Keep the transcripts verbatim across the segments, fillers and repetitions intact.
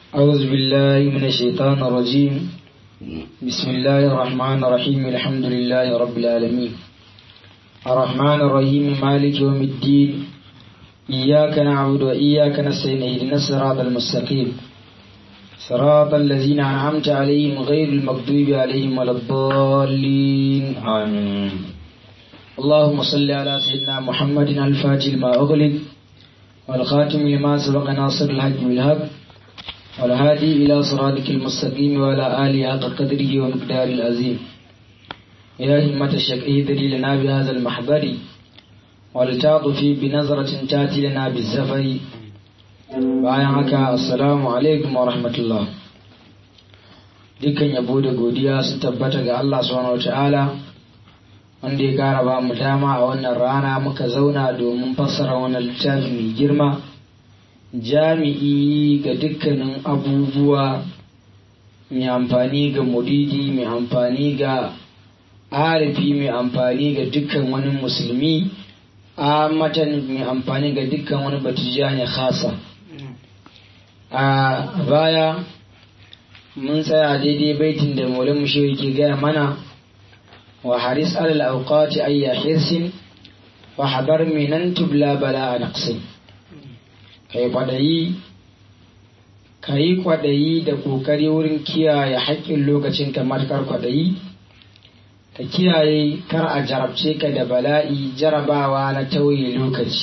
أعوذ بالله من الشيطان الرجيم. بسم الله الرحمن الرحيم. الحمد لله رب العالمين الرحمن الرحيم مالك يوم الدين. إياك نعبد وإياك نستعين اهدنا الصراط المستقيم صراط الذين أنعمت عليهم غير المغضوب عليهم ولا الضالين آمين. اللهم صل على سيدنا محمد الفاتح لما أغلق والخاتم لما سبق ناصر الحق بالحق والهادي إلى صراطك المستقيم وعلى آله حق قدره ومقداره العظيم. يا همة الشيخ اهدري لنا بهذا المحضر ولتعطفي بنظرة تأتي لنا بالزفر. bayan haka assalamu alaikum wa rahmatullah. Dukkan yabo da godiya sun tabbata ga Allah subhanahu wataala wanda ya kara ba mu dama a wannan rana muka zauna domin fassara wannan littafi mai girma, jami'i ga dukkanin abubuwa, mai amfani ga muridi, mai amfani ga arifi, mai amfani ga dukkan wani musulmi, a matan mai amfani ga dukkan wani batijani khasa. A baya mun tsaya daidai baitin da maulan mushe yake gaya mana wa haris alal awqati ayya hirsin wa habar minan tubla bala naqsin. kai kwadayi kai kwadayi da kokari wurin kiyaye haƙƙin lokacin ka matakar kwadayi ka kiyaye kar a jarabce ka da bala'i jarabawa na tauye lokaci.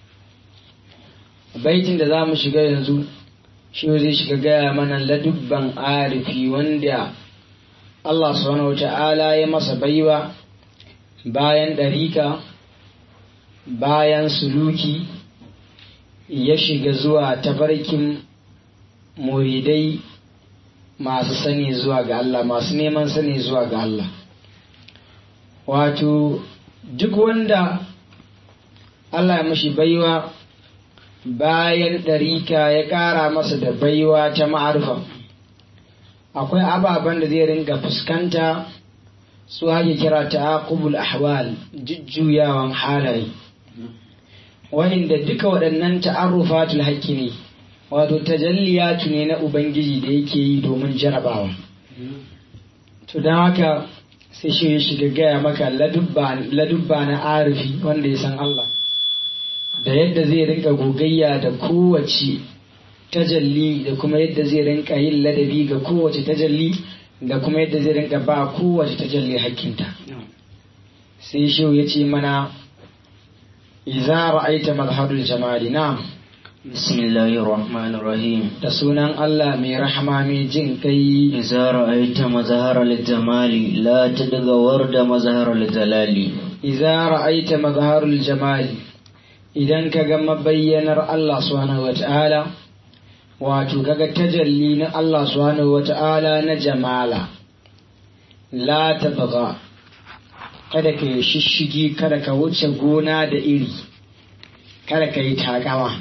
Baitin da za mu shiga yanzu shi zai shiga gaya mana ladubban arifi wanda Allah subhanahu wata'ala ya masa baiwa bayan ɗarika, bayan suluki ya shiga zuwa tafarkin muridai masu sani zuwa ga Allah, masu neman sani zuwa ga Allah. Wato duk wanda Allah ya mashi baiwa bayan ɗarika ya ƙara masa da baiwa ta ma'arfa, akwai ababen da zai ringa fuskanta su ake kira ta'aqubul ahwal, jujjuyawan halaye, wanda duka waɗannan ta'arrufatul haqqi ne, wato tajalliyatu ne na ubangiji da yake yi domin jarabawa. To don haka sai shi ya shiga gaya maka ladubba na arifi wanda ya san Allah, da yadda zai rinka gogayya da kowace tajalli, da kuma yadda zai rinka yin ladabi ga kowace tajalli, da kuma yadda zai rinka ba kowace tajalli hakkinta. Sai shi ya ce mana iza ra'aita mazharul jamali. na bismillahir rahmanir rahim. da sunan Allah mai rahama mai jin kai. iza ra'aita mazharul jamali la tadgawar da mazharul jalali. iza ra'aita mazharul jamali, idan ka ga mabayyanar Allah subhanahu wata'ala, wato kaga tajalli na Allah subhanahu wata'ala na jamala, la tabgha, kada ka yi shishigi, kada ka wuce gona da iri, kada ka yi takama.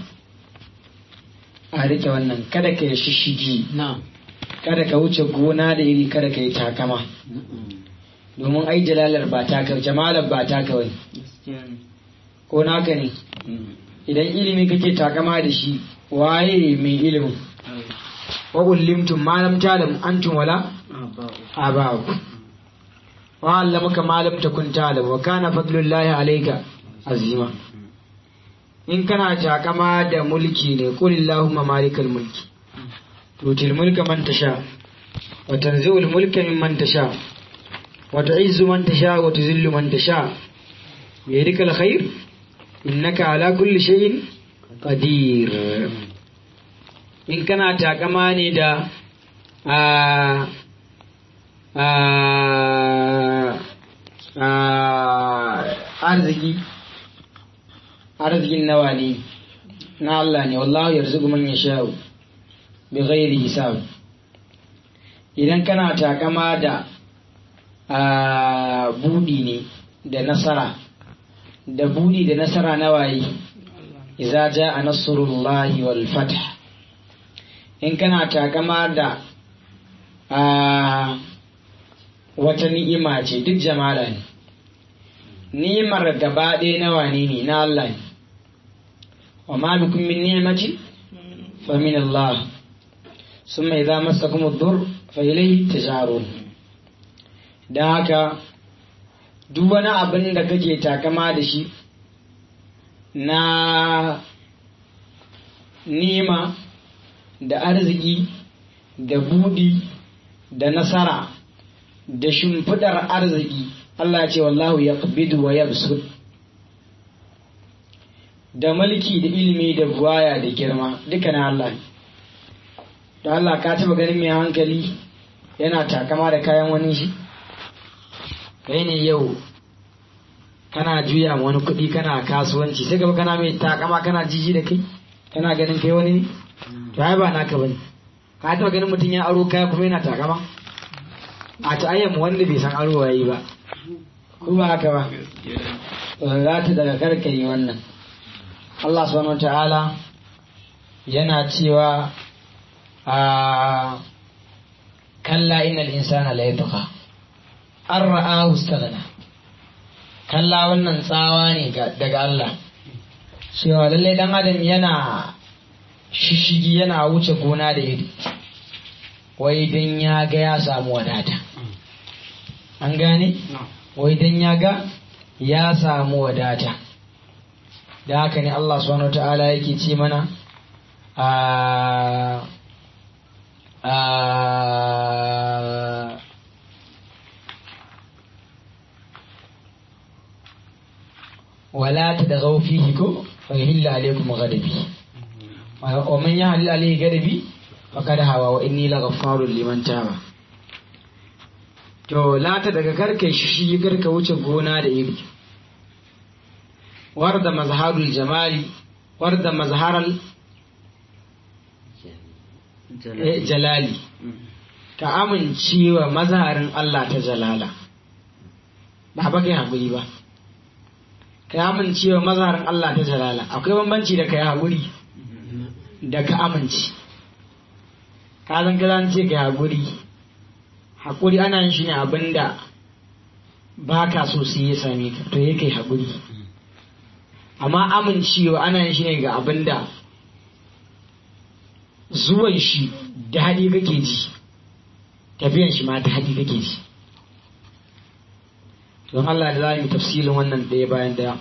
A rike wannan, kada ka yi shishigi, kada ka wuce gona da iri, kada ka yi takama, domin ai jalalar ba taka, jamalar ba taka wani, ko naka ne. Idan ilimi kake takama da shi, waye mai ilimin? wa ullimtum ma lam ta'lam antum wala aba'ukum wa 'allamaka ma lam takun ta'lam wa kana fadlullahi alayka azima. In kana takama da mulki ne, qul illahumma malikal mulki tutil mulka man tasha wa tanzi'ul mulka mimman tasha wa tu'izzu man tasha wa tuzillu man tasha bi yadikal khair innaka ala kulli shay'in qadir. In kana takama ne da a a a arziki, arzikin nawa ne? Na Allah ne, wallahu yarzuqu man yasha'u bi ghairi hisab. Idan kana takama da a budi ne da nasara, da budi da nasara na waye? Iza jaa nasrullahi wal fath. In kana takama da a wata ni'ima ce, duk jamala ne, ni'imar gaba ɗaya na wane ne? Na Allah ne. wa ma bikum min ni'mati fa min Allah. summa idza massakum ad-dur fa ilayhi tajarun. dan haka duk wani abin da kake takama da shi na nima da arziki da budi da nasara da shimfidar arziki, Allah ce wallahu yaqbidu wa yabsut, da mulki da ilimi da buwaya da girma duka na Allah. da Allah ka taba ganin mai hankali yana takama da kayan wani shi? Kai ne yau kana juya ma wani kuɗi kana kasuwanci sai gaba kana mai takama kana jiji da kai kana ganin kai wani ne? To ai ba naka bane. Ka taba ganin mutum ya aro kaya kuma yana takama? A ta ayyamu wanda bai san aro yayi ba, ko ba haka ba? Za ta daga karkai wannan. Allah subhanahu wataala yana cewa a kalla innal insana la yatgha an ra'ahu istaghna. Kalla wannan tsawa ne daga Allah cewa lallai dan adam yana shishigi yana wuce gona da iri wai dan ya ga ya samu wadata. An gane? Wai dan ya ga ya samu wadata. Da haka ne Allah subhanahu wataala yake ce mana a a wala tadghaw fihi ko fa yahilla alaykum ghadabi wa man yahlil alayhi ghadabi faqad hawa wa inni laghaffarun liman taba. To lata daga karkai shi garka wuce gona da iri. Warda mazharul jamali warda mazharal jalali, ka amincewa mazharin Allah ta jalala ba ba kai haƙuri ba, ka amincewa mazharin Allah ta jalala. Akwai bambanci da kai haƙuri da ka amince. Ka zan ka ce kai haƙuri, haƙuri ana yin shi ne abinda ba ka so su yi same ka, to ya kai haƙuri. Amma amincewa ana yin shi ne ga abinda zuwan shi daɗi kake ji, tafiyan shi ma daɗi kake ji. Don Allah da za mu tafsilin wannan ɗaya bayan ɗaya.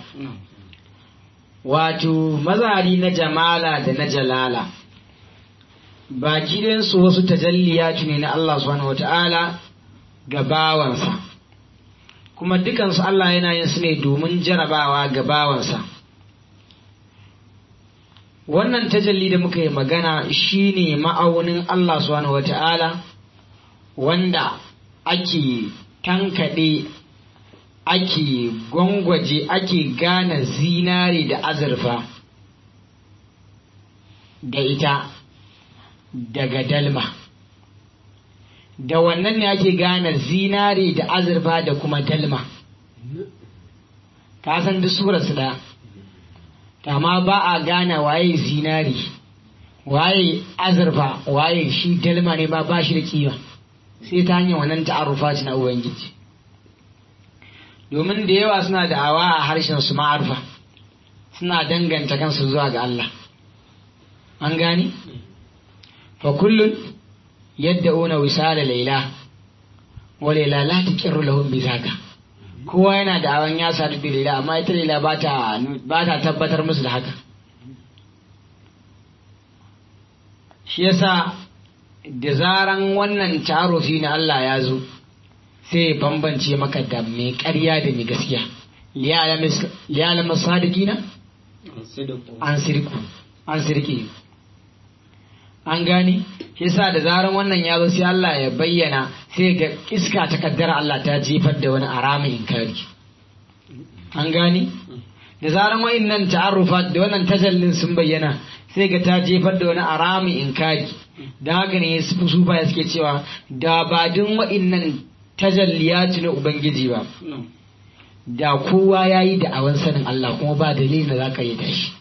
Wato mazari na jamala da na jalala baki ɗayansu wasu tajalliyatu ne na Allah subhanahu wata'ala ga bawansa, kuma dukansu Allah yana yin su ne domin jarabawa ga bawansa. Wannan tajalli da muka yi magana shine ma'aunin Allah subhanahu wata'ala wanda ake tankaɗe, ake gwangwaje, ake gane zinare da azurfa da ita daga dalma. Da wannan ne ake gane zinare da azurfa da kuma dalma. Ka san duk surarsu ɗaya. Amma ba a gane waye zinari, waye azurfa, waye shi dalma ne ba ba shi da kima sai ta hanyar wannan ta'arrufa na Ubangiji. Domin da yawa suna da awa a harshen su ma'arfa, suna danganta kansu zuwa ga Allah. An gani? Fa kullun yadda una wisala laila wa laila la tuqirru lahum bizaka. Kowa yana da awan ya sadu da laila, amma ita laila ba ta tabbatar musu da haka. Shi yasa da zaran wannan tarufi na Allah ya zo sai ya bambance maka da mai ƙarya da mai gaskiya. Liyalam sadiqina an sirku an sirki. An gani? Shi yasa da zaran wannan ya zo sai Allah ya bayyana, sai ga iska ta kaddara Allah ta jefar da wani aramin inkari. An gani? Da zaran wa'innan ta'arrufat da wannan tajallin sun bayyana, sai ga ta jefar da wani aramin inkari. Da haka ne su baya suke cewa da ba din wa'innan tajalliyatu na Ubangiji ba, da kowa ya yi da'awan sanin Allah kuma ba dalilin da za ka yi tashi.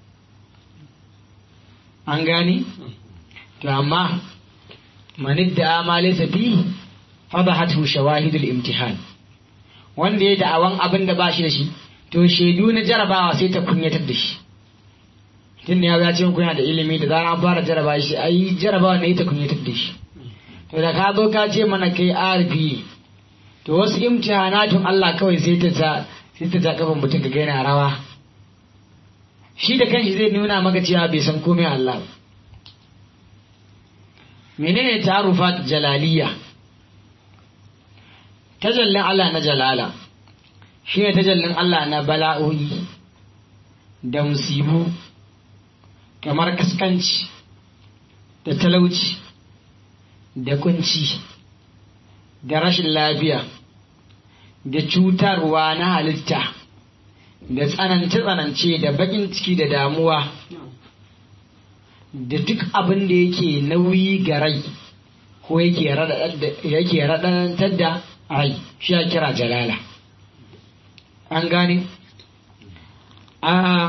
An gani? To amma manid da amale safi fadahatu shawahidul imtihan, wanda ya da'awan abin da ba shi da shi to shaidu na jarabawa sai ta kunyatar da shi. tun ya ga cin kuna da ilimi da zaran an fara jaraba shi ai jarabawa ne ta kunyatar da shi to da ka zo ka ce mana kai arfi to wasu imtihanatun Allah kawai sai ta ta sai ta ta kafan mutum ka ga yana rawa shi da kanshi zai nuna maka cewa bai san komai Allah ba menene ta'arufat jalaliya tajallin Allah na jalala shi ne tajallin Allah na bala'o'i da musibu kamar kaskanci da talauci da kunci da rashin lafiya da cutarwa na halitta da tsanance-tsanance da bakin ciki da damuwa da duk abin da yake nauyi ga rai ko yake raɗantar da rai shi ya kira jalala an gane a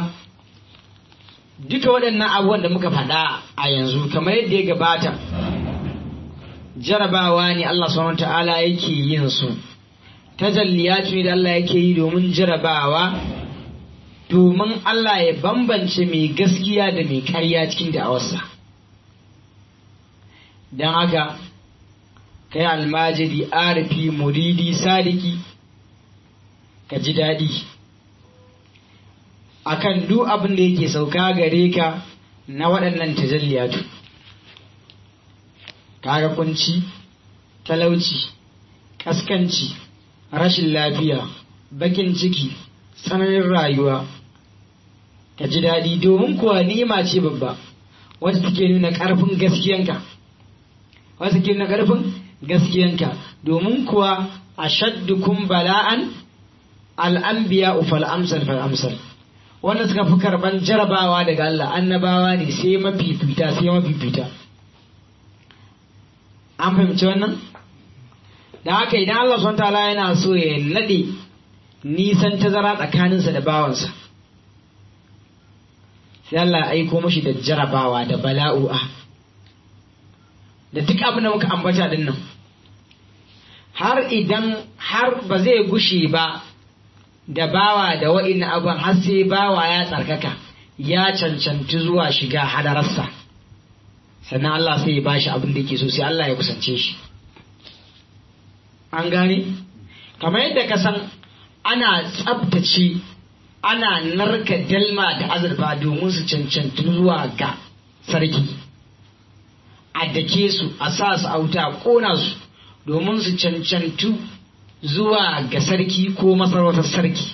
duka waɗannan abubuwan da muka faɗa a yanzu kamar yadda ya gabata jarabawa ne Allah subhanahu ta'ala yake yin su tajalliyatu ne da Allah yake yi domin jarabawa domin Allah ya bambance mai gaskiya da mai ƙarya cikin da'awarsa don haka kai almajiri arifi muridi sadiki ka ji daɗi akan duk abin da yake sauka gare ka na waɗannan tajalliyatu kaga kunci talauci kaskanci rashin lafiya bakin ciki tsananin rayuwa ka ji daɗi domin kuwa ni'ima ce babba wacce take nuna ƙarfin gaskiyanka wacce take nuna ƙarfin gaskiyanka domin kuwa ashaddukum bala'an al'anbiya fal amsal fal amsal wanda suka fi karban jarabawa daga Allah annabawa ne sai mafifita sai mafifita an fahimci wannan da haka idan Allah subhanahu wataala yana so ya nade nisan tazara tsakaninsa da bawansa sai Allah ya aiko mashi da jarabawa da bala'u'a da duk abin da muka ambata din nan har idan har ba zai gushe ba da bawa da wa'in abin har sai bawa ya tsarkaka ya cancanci zuwa shiga hadararsa sannan Allah sai ya bashi abin da yake so sai Allah ya kusance shi an gane kamar yadda ka san ana tsabtace ana narka dalma da azurfa domin su cancanci zuwa ga sarki a dake su a sa su auta kona su domin su cancantu zuwa ga sarki ko masarautar sarki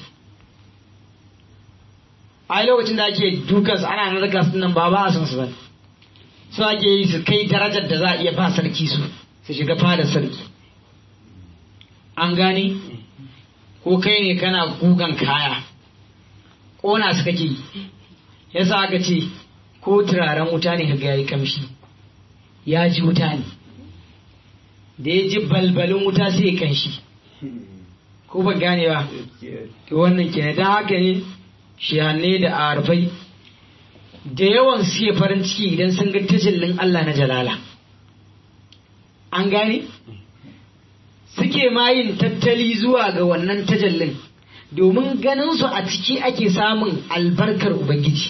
a lokacin da ake dukansu ana narka su nan ba ba a san su ba su ake yi su kai darajar da za a iya ba sarki su su shiga fadar sarki an gane ko kai ne kana gugan kaya ƙona su kake yi yasa aka ce ko turaren wuta ne kaga yayi kamshi ya ji wuta ne da ya ji balbalin wuta sai ya kanshi ko ba gane ba to wannan kenan dan haka ne shihanne da arfai da yawan suke farin ciki idan sun ga tajallin Allah na jalala an gane suke ma yin tattali zuwa ga wannan tajallin domin ganin su a ciki ake samun albarkar ubangiji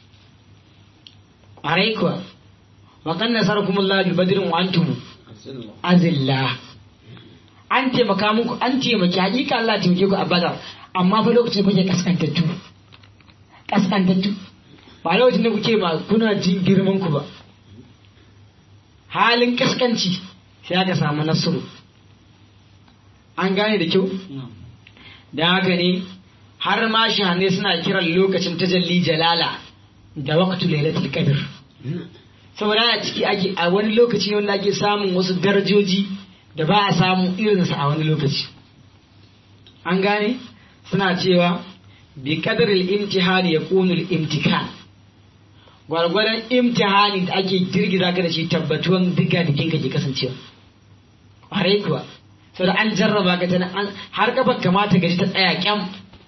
ƙwarai kuwa wa kan nasarakumullahu bi badrin wa antum azilla an taimaka muku an taimaki hakika Allah taimake ku a badar amma fa lokacin kuke kaskantattu kaskantattu ba lokacin da kuke ma kuna jin girman ku ba halin kaskanci sai aka samu nasru an gane da kyau da haka ne har ma shahane suna kiran lokacin tajalli jalala da waqtu lailatul qadr saboda a ciki ake a wani lokaci ne wanda ake samun wasu darajoji da ba a samu irinsa a wani lokaci an gane suna cewa bi qadril imtihani yakunu al imtikan gwargwadon imtihani da ake girgiza ka da shi tabbatuwan diga dikin ka ke kasancewa ƙwarai kuwa sau da an jarraba ka ta har kafar kamata gaji ta tsaya kyam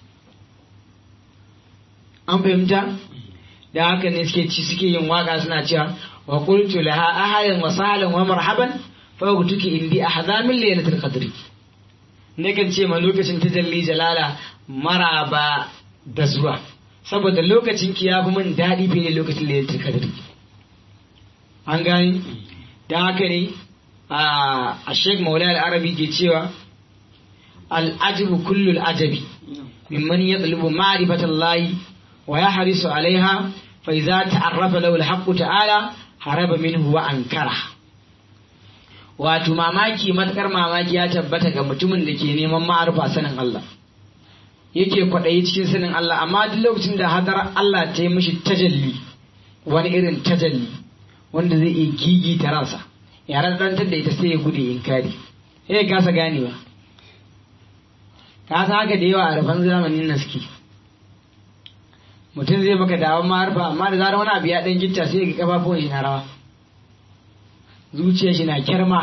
an fahimta da haka ne suke ci suke yin waka suna cewa wa qultu laha ahalan wa sahlan wa marhaban fa tuki indi ahzamin laylatul qadri ne kan ce ma lokacin tajalli jalala maraba da zuwa saboda lokacin ki ya fi min daɗi fiye da lokacin lailatul qadr an gani da haka ne a Sheikh Maulana al-Arabi ke cewa al-ajabu kullu al-ajabi mimman yatlubu ma'rifatallahi wa yahrisu 'alayha fa idza ta'arrafa lahu al-haqqu ta'ala haraba minhu wa ankara wato mamaki matakar mamaki ya tabbata ga mutumin da ke neman ma'arifa sanin Allah yake kwaɗayi cikin sanin Allah amma duk lokacin da hadar Allah ta yi mishi tajalli wani irin tajalli wanda zai iya gigi ta ransa ya rantar da ita sai ya gudu inkari sai ya kasa ganewa ka san haka da yawa a rafan zamanin nan suke mutum zai maka dawon ma'arifa amma da zarar wani abu ya ɗan gitta sai ya ga kafafuwan shi na rawa zuciyar shi na kyarma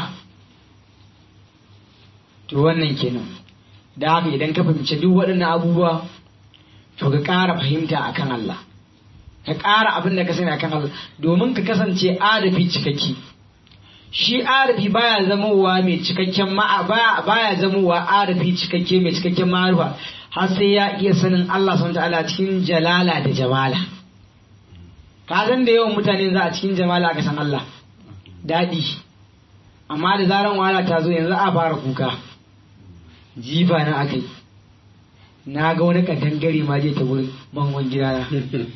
to wannan kenan da haka idan ka fahimci duk waɗannan abubuwa to ka ƙara fahimta akan Allah ka ƙara abin da ka sani akan Allah domin ka kasance arafi cikakke shi arafi baya zamowa mai cikakken ma'a baya baya zamowa arafi cikakke mai cikakken ma'arifa har sai ya iya sanin Allah subhanahu wataala cikin jalala da jamala ka san da yawan mutane za a cikin jamala ka san Allah daɗi amma da zaran wahala ta zo yanzu a fara kuka jifa na aka yi na ga wani kadangare ma je ta wurin bangon gidana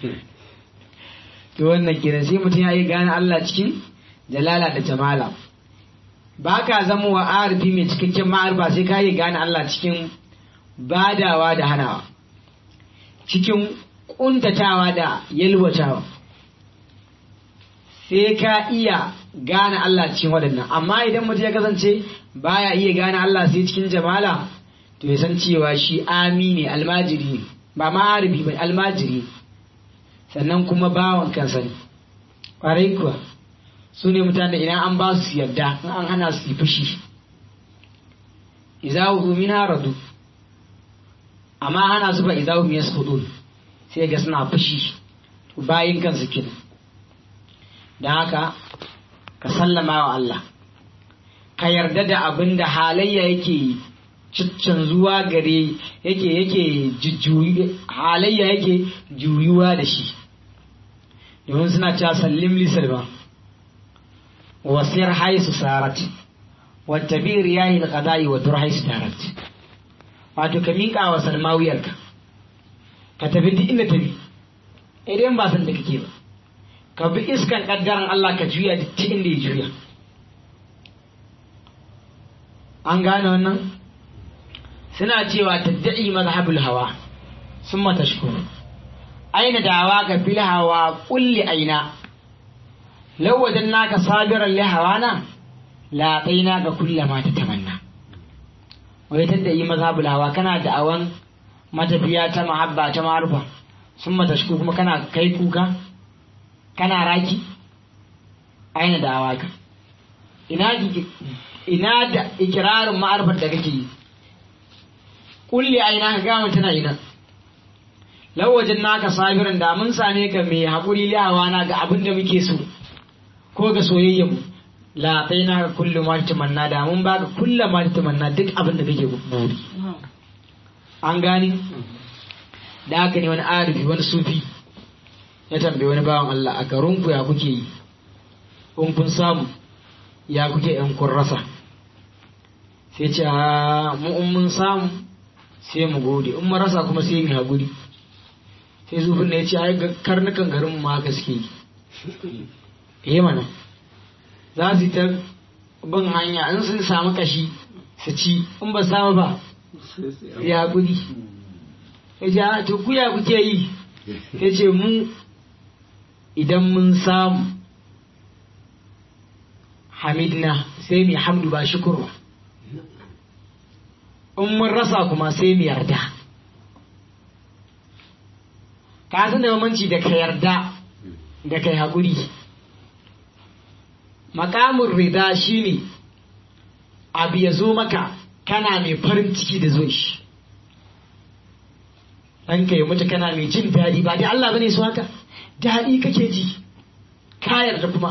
to wannan kiran sai mutum ya yi gane Allah cikin jalala da jamala ba ka zama wa arifi mai cikakken ma'arifa sai ka yi gane Allah cikin badawa da hanawa cikin kuntatawa da yalwatawa sai ka iya gane Allah cikin waɗannan amma idan mutum ya kasance baya iya gane Allah sai cikin jamala to ya san cewa shi ami ne almajiri ne ba ma'arifi ba almajiri sannan kuma bawan kansa ne ƙwarai kuwa su ne mutane idan an ba su yarda in an hana su yi fushi izahu min haradu amma hana su ba izahu min yaskhudun sai ga suna fushi to bayin kansu kenan dan haka ka sallama wa Allah ka yarda da abin da halayya yake canzuwa gare yake yake jujjuyi halayya yake juyuwa da shi domin suna cewa sallim li salma wasir haisu sarat wa tabir yahi alqada'i wa dur haisu darat wato ka miƙa wa salmawiyarka ka tafi duk inda tafi idan ba san da kake ba ka bi iskan kaddaran Allah ka juya duk inda ya juya an gane wannan suna cewa tadda'i mazhabul hawa summa tashkuru aina dawa ka fil hawa kulli aina law wajadnaka sabiran li hawana la atainaka kullama tatamanna wai tadda'i mazhabul hawa kana da'awan matafiya ta mahabba ta ma'rufa summa tashkuru kuma kana kai kuka kana raki aina dawa ka ina ina da ikirarin ma'arifar da kake yi kulli aina ka gama tana ina lawajin naka sabirin da mun same ka mai haƙuri liyawa na ga abin da muke so ko ga soyayyen la kai na ka kullu ma tamanna da mun baka kullu ma tamanna duk abin da kake buri an gani da haka ne wani arifi wani sufi ya tambaye wani bawan Allah a garinku ya kuke yi in kun samu ya kuke in kun rasa sai ce a mu in mun samu sai mu gode in mun rasa kuma sai mu haƙuri sai zufin ne ya ce ai karnukan garin mu haka suke yi eh mana za su ta bin hanya in sun samu kashi su ci in ba samu ba ya haƙuri ya ce a to ku ya kuke yi ya ce mu idan mun samu hamidna sai mu hamdu ba shukurwa in mun rasa kuma sai mu yarda ka san da bambanci da ka yarda da kai haƙuri makamun rida shine abu ya zo maka kana mai farin ciki da zo shi ɗanka ya mutu kana mai jin daɗi ba dai Allah bane su haka daɗi kake ji ka yarda kuma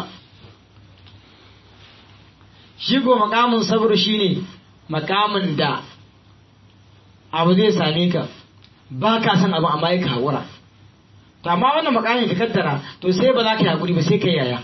shi ko makamin sabr shine makamin da abu zai same ka ba ka san abu amma ya haƙura to amma wannan makamin ka kaddara to sai ba za ka yi hakuri ba sai kai yaya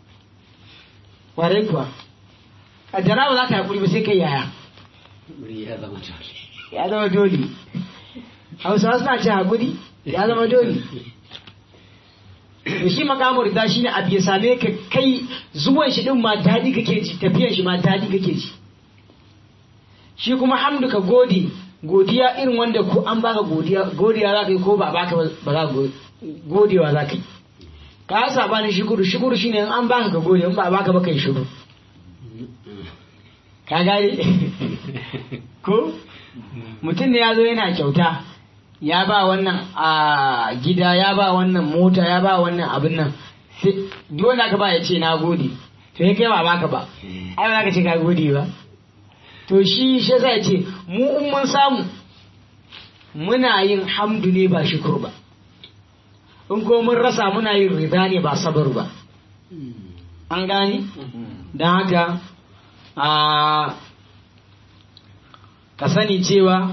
warai kuwa kaddara ba za ka yi hakuri ba sai kai yaya ya zama dole ya zama dole hausawa suna ce hakuri ya zama dole da shi makamar da shi ne abu ya same ka kai zuwan shi din ma daɗi kake ji tafiyan shi ma daɗi kake ji shi kuma hamdu ka gode godiya irin wanda ko an baka godiya godiya za ka yi ko ba baka ba za ka godewa za ka yi ka saba ni shukuru shukuru shine in an baka ka gode in ba baka ba kai shukuru ka gane ko mutum ne ya zo yana kyauta ya ba wannan a gida ya ba wannan mota ya ba wannan abin nan dole aka ba ya ce na gode to ya kai ba baka ba ai ba ka ce ka gode ba to shi shi zai ce mu in mun samu muna yin hamdu ne ba shukur ba in ko mun rasa muna yin rida ne ba sabar ba an gani don haka a ka sani cewa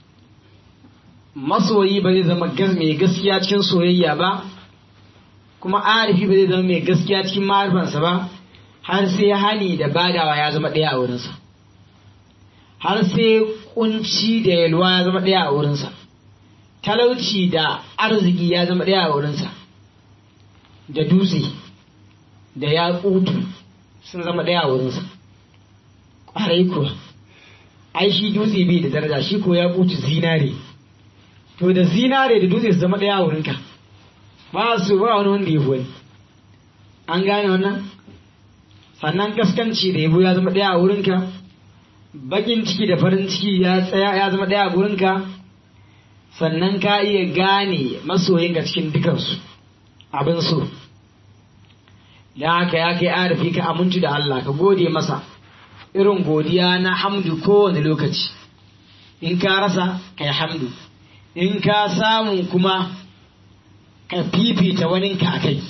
masoyi ba zai zama mai gaskiya cikin soyayya ba kuma arifi ba zai zama mai gaskiya cikin ma'arifansa ba har sai hani da badawa ya zama ɗaya a wurinsa har sai kunci da yalwa ya zama ɗaya a wurinsa talauci da arziki ya zama ɗaya a wurinsa da dutse da yaƙutu sun zama ɗaya a wurinsa ƙwarai kuwa ai shi dutse bai da daraja shi ko yaƙutu zinare to da zinare da dutse su zama ɗaya a wurinka ba su ba wani wanda ya wani an gane wannan sannan gaskanci da yabo ya zama ɗaya a wurinka bakin ciki da farin ciki ya tsaya ya zama ɗaya a wurinka sannan ka iya gane masoyinka cikin dukansu abin so da haka ya kai arafi ka amintu da Allah ka gode masa irin godiya na hamdu kowane lokaci in ka rasa ka yi hamdu in ka samu kuma ka fifita waninka a kai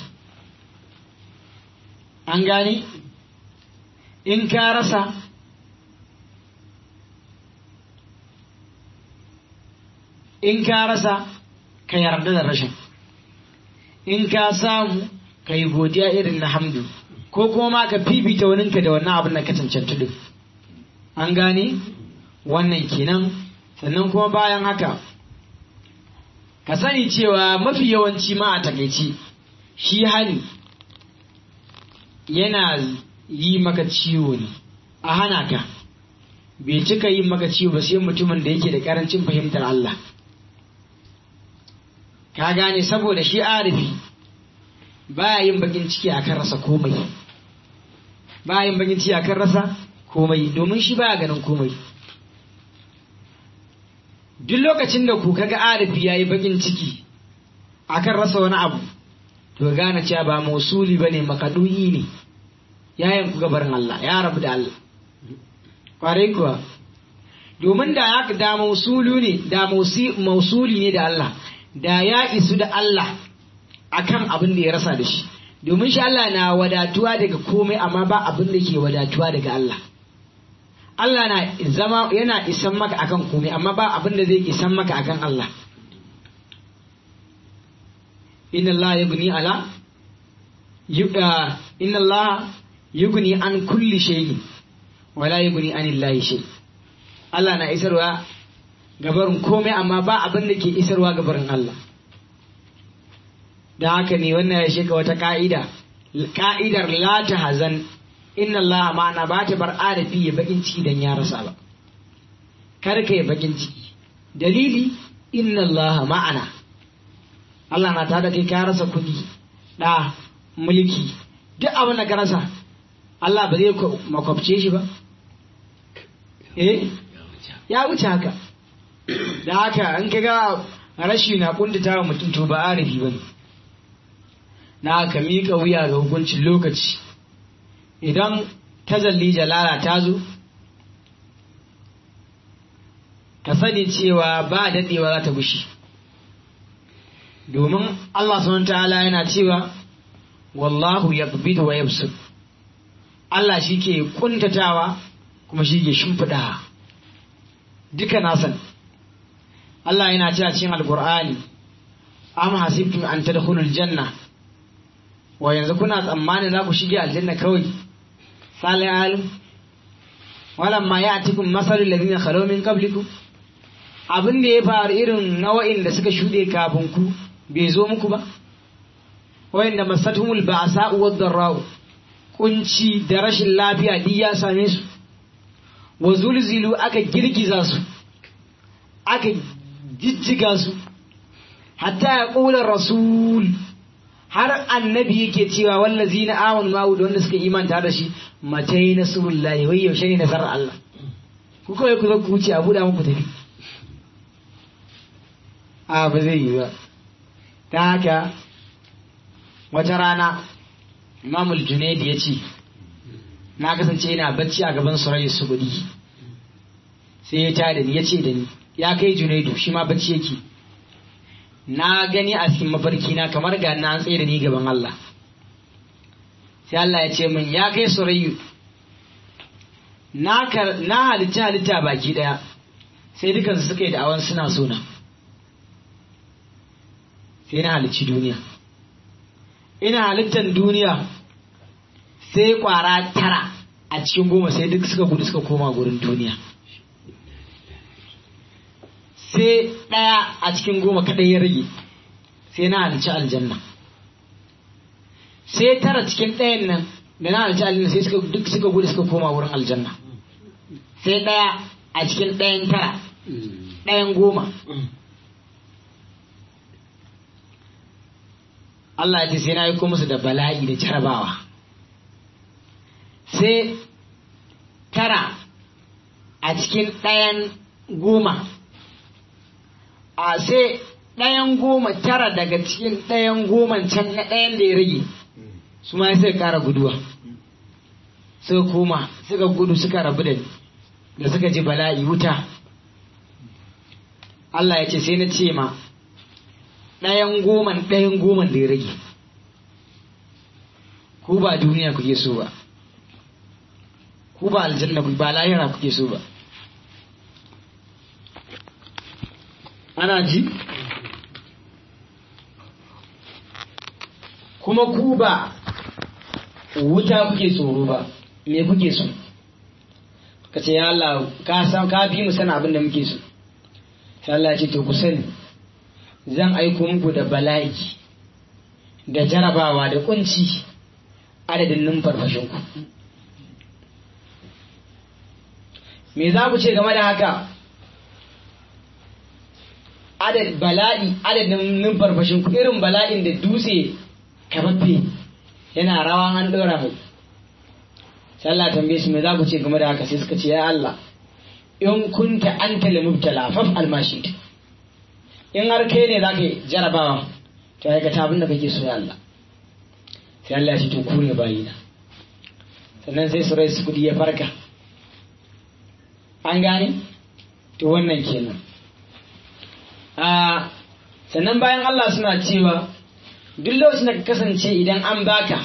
an gane in ka rasa in ka rasa ka yarda da rashin in ka samu ka yi godiya irin na hamdu ko kuma ma ka fifita waninka da wannan abin da ka cancanta duk an gane wannan kenan sannan kuma bayan haka ka sani cewa mafi yawanci ma a takaici shi hani yana yi maka ciwo ne a hana ka bai cika yin maka ciwo ba sai mutumin da yake da karancin fahimtar Allah ka gane saboda shi arifi baya yin bakin ciki akan rasa komai baya yin bakin ciki akan rasa komai domin shi baya ganin komai duk lokacin da ku kaga arifi yayi bakin ciki akan rasa wani abu to gane cewa ba mausuli bane makaduyi ne yayin ku gabarin Allah ya rabu da Allah kwarai kuwa domin da ya da mausulu ne da mausuli ne da Allah da ya isu da Allah akan abin da ya rasa da shi domin shi Allah na wadatuwa daga komai amma ba abin da ke wadatuwa daga Allah Allah na zama yana isan maka akan komai amma ba abin da zai isan maka akan Allah inna Allah yugni ala inna Allah yugni an kulli shay'in wala yugni anillahi shay Allah na isarwa gabarin komai amma ba abin da ke isarwa gabarin Allah da haka ne wannan ya shiga wata ka'ida ka'idar la ta hazan inna Allah ma'ana ba ta bar arafi ya bakin ciki dan ya rasa ba kar ka yi bakin ciki dalili inna Allah ma'ana Allah na tada kai ka rasa kudi da mulki duk abin da ka rasa Allah ba zai makwabce shi ba eh ya wuce haka da haka in ka ga rashi na kuntata wa mutum to ba arifi ba ne na ka miƙa wuya ga hukuncin lokaci idan tazalli jalala ta zo ka sani cewa ba daɗewa za ta gushi domin Allah subhanahu ta'ala yana cewa wallahu yaqbidu wa yabsut Allah shi ke kuntatawa kuma shi ke shimfiɗa duka na san Allah yana cewa cikin alkur'ani am hasibtum an tadkhulul janna wa yanzu kuna tsammanin za ku shige aljanna kawai salih alim walamma ya'tikum masalul ladina khalaw min qablikum abin da ya faru irin nawa'in da suka shude kafin ku bai zo muku ba wayanda masatumul ba'sa wad darra'u kunci da rashin lafiya duk ya same su wa zulzilu aka girgiza su aka jijjiga su hatta ya ƙular rasul har annabi yake cewa wallazi na awon ma'u da wanda suka imanta da shi matai nasrullahi wai yaushe ne nasarar Allah ku kawai ku zo ku wuce a buɗa muku tafi a ba zai yi ba ta haka wata rana imamul junaid ya ce na kasance yana bacci a gaban surayya su gudi sai ya tada ni ya ce da ni ya kai junaidu shi ma bacci yake na gani a cikin mafarki na kamar ga na tsaye da ni gaban Allah sai Allah ya ce min ya kai surayyu na na halitta halitta baki daya sai dukansu suka yi da'awan suna so na sai na halicci duniya ina halittar duniya sai kwara tara a cikin goma sai duk suka gudu suka koma gurin duniya sai ɗaya a cikin goma kaɗai ya rage sai na halicci aljanna sai tara cikin ɗayan nan da na halicci aljanna sai duk suka gudu suka koma wurin aljanna sai ɗaya a cikin ɗayan tara ɗayan goma Allah ya ce sai na yi musu da bala'i da jarabawa sai tara a cikin ɗayan goma a sai ɗayan goma tara daga cikin ɗayan goman can na ɗayan da ya rage su ma sai ƙara guduwa suka koma suka gudu suka rabu da da suka ji bala'i wuta Allah ya ce sai na ce ma ɗayan goman ɗayan goman da ya rage ku ba duniya kuke so ba ku ba aljanna ku ba lahira kuke so ba ana ji kuma ku ba wuta kuke tsoro ba me kuke so ka ce ya Allah ka san ka fi mu sana abin da muke so sai Allah ya ce to ku sani zan aiko muku da bala'i da jarabawa da kunci adadin numfarfashin ku me za ku ce game da haka adad bala'i adadin numfarfashin ku irin bala'in da dutse kamaffe yana rawa an ɗora mai sai Allah tambaye su me za ku ce game da haka sai suka ce ya Allah in kunta anta limubtala faf almashid in har kai ne za ka yi jarabawa to aikata abin da kake so ya Allah sai Allah ya ce to ku ne bayina sannan sai su rai su kudi ya farka an gane to wannan kenan a sannan bayan Allah suna cewa duk lokacin da ka kasance idan an baka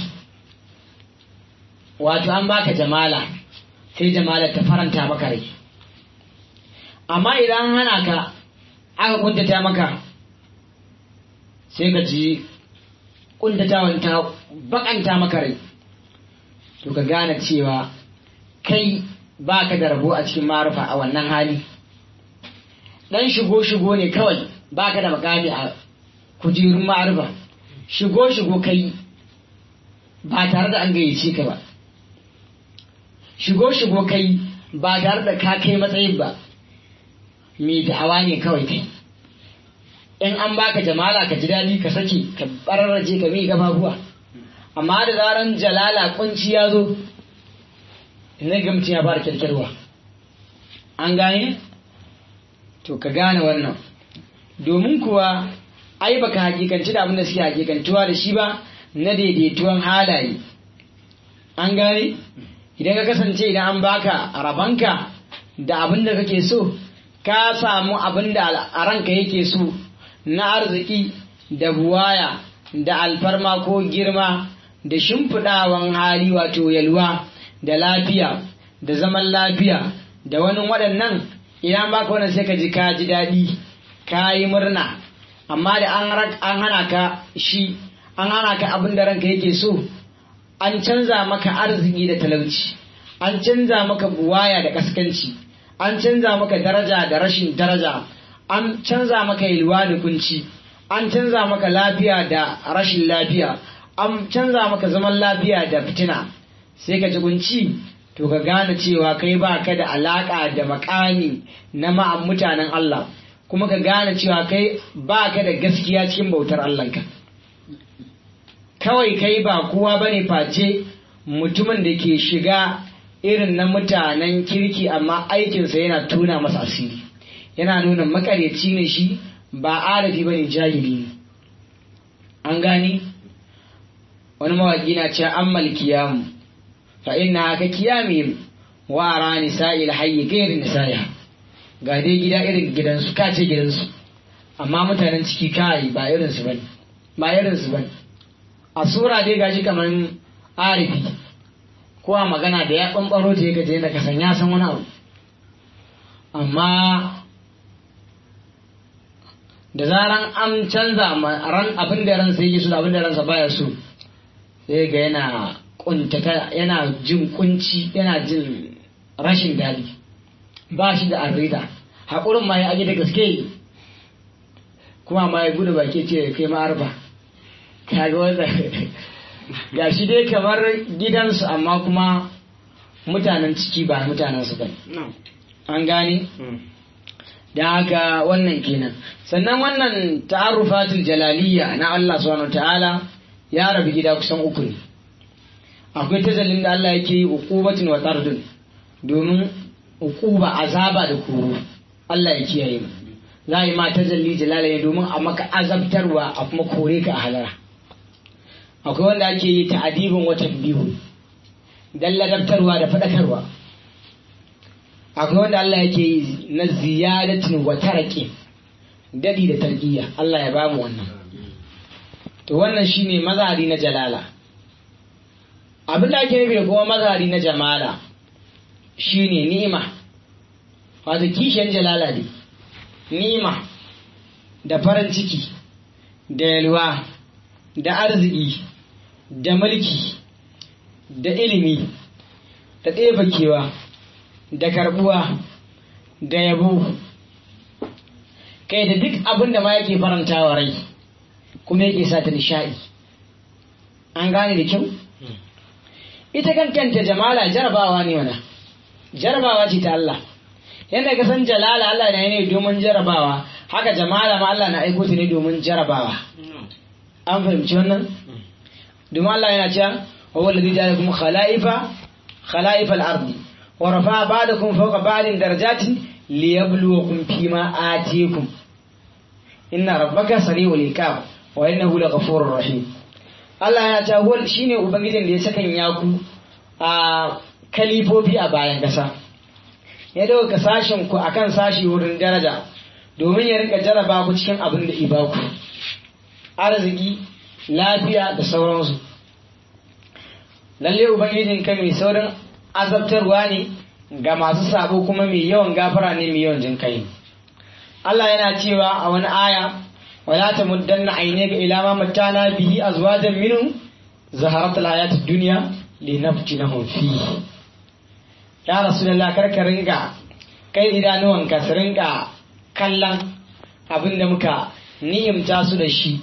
wato an baka jamala sai jamala ta faranta maka rai amma idan hana ka aka kuntata maka sai ka ji kuntatawan ta bakanta maka rai to ka gane cewa kai baka da rabo a cikin marufa a wannan hali dan shigo shigo ne kawai baka da makami a kujerun marufa shigo shigo kai ba tare da an gayyace ka ba shigo shigo kai ba tare da ka kai matsayin ba mai da'awa ne kawai kai in an baka jamala ka ji daɗi ka saki ka bararraje ka mai gababuwa amma da zaran jalala kunci ya zo ina ga mutum ya fara kirkirwa an gane to ka gane wannan domin kuwa ai baka hakikanci da abin da suke hakikantuwa da shi ba na daidaituwan halaye an gane idan ka kasance idan an baka rabanka da abin da kake so ka samu abin da a ranka yake so na arziki da buwaya da alfarma ko girma da shimfiɗawan hali wato yalwa da lafiya da zaman lafiya da wani waɗannan idan baka wannan sai ka ji ka ji daɗi ka yi murna amma da an an hana ka shi an hana ka abin da ranka yake so, an canza maka arziki da talauci, an canza maka buwaya da kaskanci, an canza maka daraja da rashin daraja, an canza maka yalwa da kunci, an canza maka lafiya da rashin lafiya, an canza maka zaman lafiya da fitina, sai ka ji kunci, to ka gane cewa kai ba ka da alaka da makami na ma'an mutanen Allah, kuma ka gane cewa kai ba ka da gaskiya cikin bautar Allahnka. Kawai kai ba kowa bane face mutumin da ke shiga irin na mutanen kirki, amma aikinsa yana tuna masa asiri, yana nuna makaryaci ne shi, ba arabi bane, jahili ne. An gani wani mawaƙi na cewa an malkiyamu fa inna ka kiyami wa ara nisa'il hayy ghayr nisa'iha. Ga dai gida irin gidansu, ka ce gidansu, amma mutanen ciki kai ba irin su bane, ba irin su bane. A sura dai gashi kaman arifi, ko a magana da ya ɓanɓaro ta yake je da ka san ya san wani abu, amma da zaran an canza ran abin da ransa yake so da abin da ransa baya so, sai ga yana kuntata, yana jin kunci, yana jin rashin daɗi, ba shi da arrida. Haƙurin ma ya age da gaske, kuma ma ya gudu baki ce kai ma arba. Kaga wanda ga shi dai kamar gidansu, amma kuma mutanen ciki ba mutanen su bane. An gane? Da haka wannan kenan. Sannan wannan ta'arrufatul jalaliyya na Allah subhanahu ta'ala ya rabu gida kusan uku ne. Akwai tajallin da Allah yake yi uqubatin wa tardun, domin uquba azaba da koro Allah ya kiyaye mu. Za yi ma tajalli jalalaye domin a maka azabtarwa a kuma kore ka a halara. Akwai wanda ake yi ta'adibin watan biyu dan ladabtarwa da fadakarwa. Akwai wanda Allah yake yi na ziyadatin wa taraqi, dadi da tarbiya. Allah ya bamu wannan. To wannan shine mazhari na jalala. Abin da ake nufi da kuma mazhari na jamala shine ni'ima, wato kishiyan jalala ne. Ni'ima da farin ciki da yalwa da arziki da mulki da ilimi da ɗebakewa da karbuwa da yabo, kai da duk abin da ma yake farantawa rai kuma yake sa ta nishaɗi. An gane da kyau? Ita kankanta jamala jarabawa ne wana, jarabawa ce ta Allah. Yadda ka san jalala Allah na yi ne domin jarabawa, haka jamala ma Allah na aiko ta ne domin jarabawa. An fahimci wannan? Domin Allah yana cewa wa wallazi ja'alakum khala'ifa khala'ifal ardi wa rafa'a ba'dakum fawqa ba'din darajatin liyabluwakum fima atikum inna rabbaka sari'ul iqab wa innahu laghafurur rahim. Allah ya ta wal shine ubangijin da ya saka yaku a kalifofi a bayan kasa, ya dauka sashin ku akan sashi wurin daraja domin ya rinka jaraba ku cikin abin da ibaku, arziki, lafiya da sauransu. Lalle ubangijin ka mai saurin azabtarwa ne ga masu sabo, kuma mai yawan gafara ne, mai yawan jinkai. Allah yana cewa a wani aya wala tamuddanna aynaka ila ma matana bihi azwajan minhum zaharatul hayatid dunya linaftinahum fihi. Ya rasulullah, karka ringa kai idanuwanka su ringa kallon abinda muka ni'imta su da shi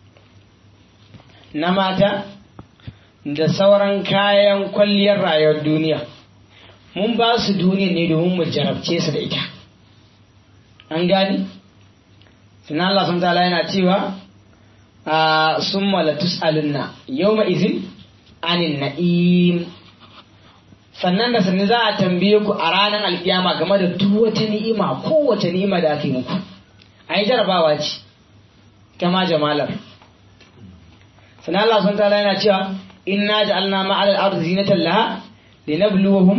na mata da sauran kayan kwalliyar rayuwar duniya. Mun ba su duniya ne domin mu jarabce su da ita. An gani? Sannan Allah sun ta'ala yana cewa a summa latus'alunna yawma izin anin na'im. Sannan da sanni za a tambaye ku a ranar alkiyama game da duk wata ni'ima, kowace ni'ima da ake muku. Ai jarabawa ce ta ma jamalar. Sannan Allah sun ta'ala yana cewa inna ja'alna ma'al al-ardi zinatan laha linabluwahum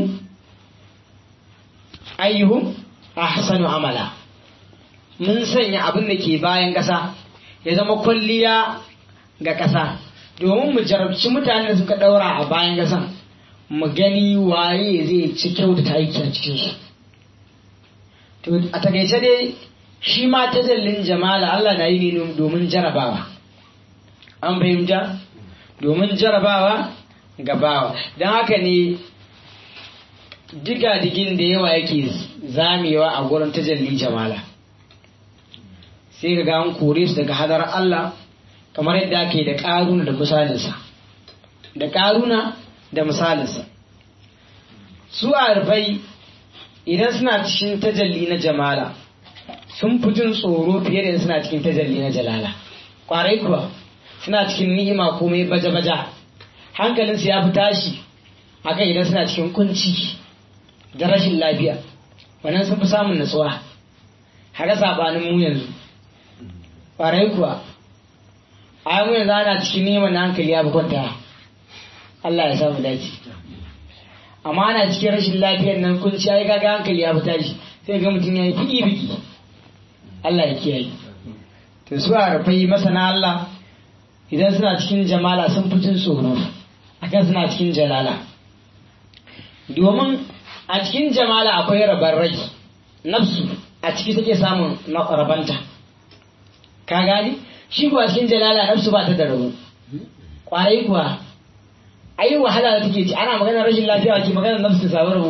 ayyuhum ahsanu amala. Mun sanya abin da ke bayan ƙasa ya zama kwalliya ga ƙasa domin mu jarabci mutanen da suka ɗaura a bayan ƙasa, mu gani waye zai ci kyau da ta aiki a cikinsu. To a takaice dai shi ma tajallin jamala Allah na yi ne domin jarabawa an fahimta domin jarabawa ga bawa don haka ne diga-digin da yawa yake zamewa a gurin tajallin jamala sai ga an kore su daga hadar Allah kamar yadda ake da ƙaruna da misalinsa da ƙaruna da misalinsa su arfai idan suna cikin tajalli na jamala sun fi jin tsoro fiye da suna cikin tajalli na jalala kwarai kuwa suna cikin ni'ima komai baja-baja hankalinsu ya fi tashi akan idan suna cikin kunci da rashin lafiya wannan sun fi samun natsuwa haka sabanin mu yanzu kwarai kuwa a mu yanzu ana cikin neman hankali ya fi kwanta Allah ya samu dace amma ana cikin rashin lafiyar nan kunci ya yi gaga hankali ya fi tashi sai ga mutum ya yi fiki-fiki Allah ya kiyaye to su a rufai masana Allah idan suna cikin jamala sun fi jin tsoro akan suna cikin jalala domin a cikin jamala akwai rabar rai nafsu a ciki take samun rabanta ka gani shi kuwa cikin jalala nafsu ba ta da rabo kwarai kuwa ai wahala da take ci ana maganar rashin lafiya ke maganar nafsu samu rabo